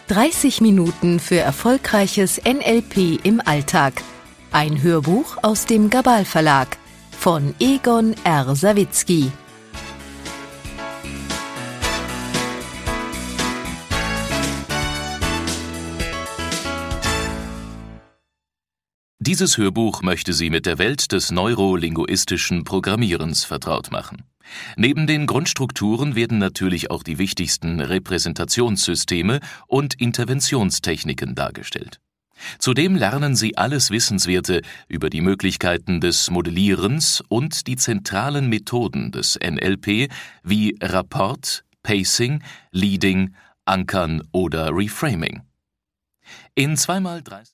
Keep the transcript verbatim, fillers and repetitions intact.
dreißig Minuten für erfolgreiches N L P im Alltag. Ein Hörbuch aus dem Gabal Verlag von Egon R. Sawitzki. Dieses Hörbuch möchte Sie mit der Welt des neurolinguistischen Programmierens vertraut machen. Neben den Grundstrukturen werden natürlich auch die wichtigsten Repräsentationssysteme und Interventionstechniken dargestellt. Zudem lernen Sie alles Wissenswerte über die Möglichkeiten des Modellierens und die zentralen Methoden des N L P wie Rapport, Pacing, Leading, Ankern oder Reframing. In zwei mal dreißig